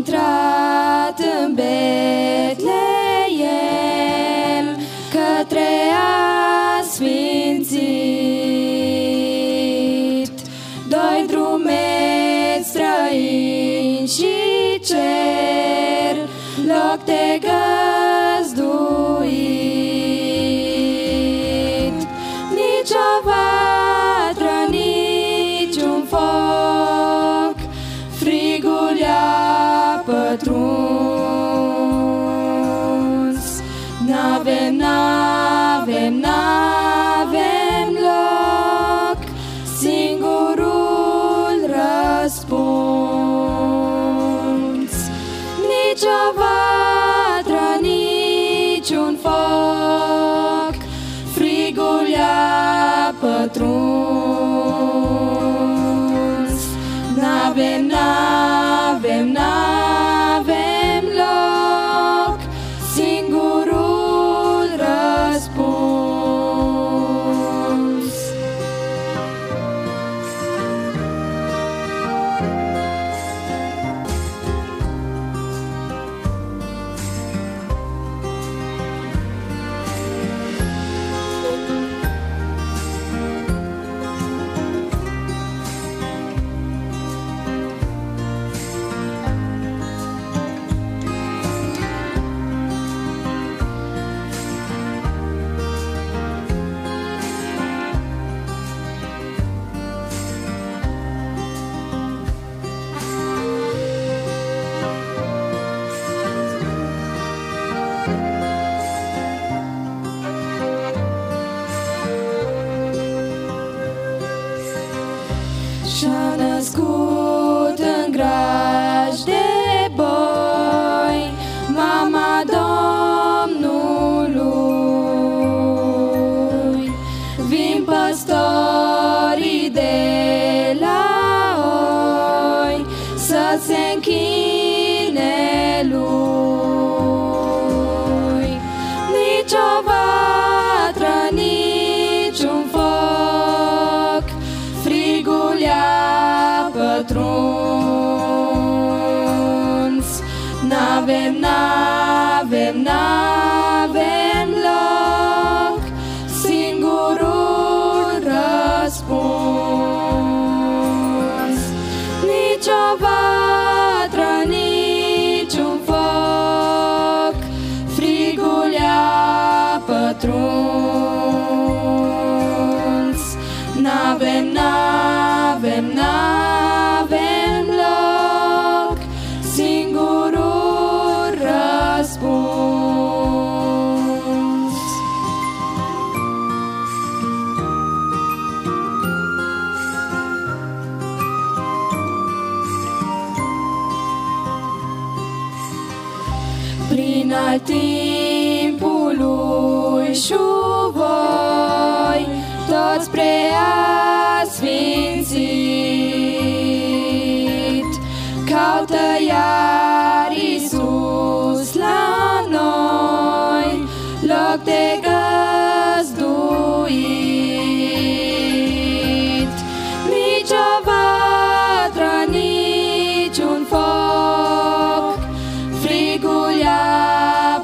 intrat în Betleem către asfințit, doi drumeți străini și cer, loc de găzduit. Nici o vatră, nici un foc, frigul i-a pătruns. N-avem loc, singurul răspuns. Nici o vatră, nici un foc, frigul i-a pătruns. N-avem loc, singurul răspuns. Și-a născut în graj de boi mama Domnului. Vin păstorii de la oi să se închine lui. Nici o vatră, nici un foc, frigul i-a pătruns. N-avem loc, singurul răspuns. Nici o vatră, nici un foc, frigul i-a pătruns. N-avem loc, singurul răspuns. Prin al timpului și-o voi, toți preasfințit, caută iar Iisus la noi, loc de găzduit. Nici o vatră, nici un foc, frigul i-a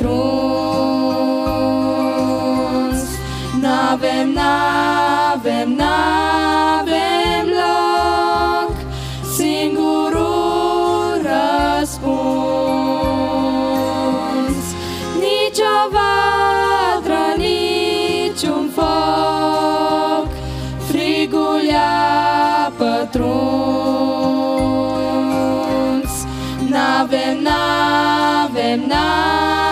pătruns. N-avem loc, singurul răspuns. Nici o vatră, nici un foc, frigul i-a pătruns. N-avem